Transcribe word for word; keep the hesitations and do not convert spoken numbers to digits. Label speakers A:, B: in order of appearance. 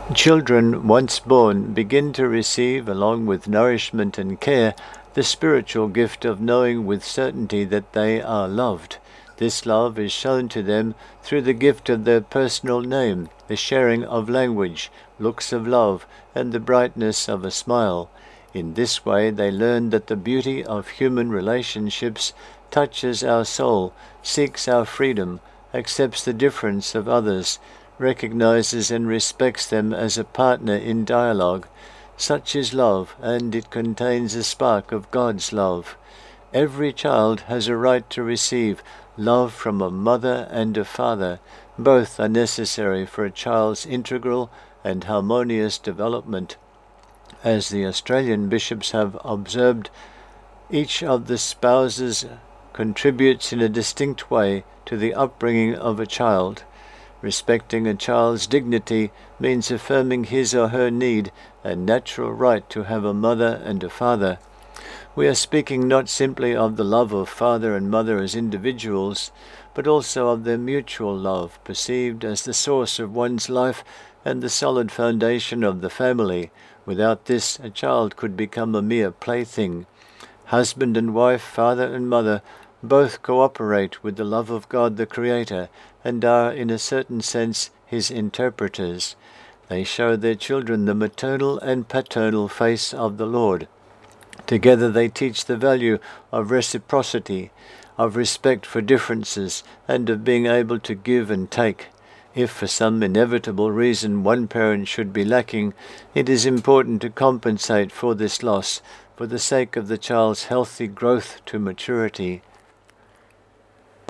A: Children, once born, begin to receive, along with nourishment and care, the spiritual gift of knowing with certainty that they are loved. This love is shown to them through the gift of their personal name, the sharing of language, looks of love, and the brightness of a smile. In this way they learn that the beauty of human relationships touches our soul, seeks our freedom, accepts the difference of others, recognizes and respects them as a partner in dialogue. Such is love, and it contains a spark of God's love. Every child has a right to receive love from a mother and a father. Both are necessary for a child's integral and harmonious development. As the Australian bishops have observed, each of the spouses contributes in a distinct way to the upbringing of a child. Respecting a child's dignity means affirming his or her need and natural right to have a mother and a father. We are speaking not simply of the love of father and mother as individuals, but also of their mutual love, perceived as the source of one's life and the solid foundation of the family. Without this, a child could become a mere plaything. Husband and wife, father and mother, both cooperate with the love of God the Creator, and are, in a certain sense, His interpreters. They show their children the maternal and paternal face of the Lord. Together they teach the value of reciprocity, of respect for differences, and of being able to give and take. If for some inevitable reason one parent should be lacking, it is important to compensate for this loss, for the sake of the child's healthy growth to maturity.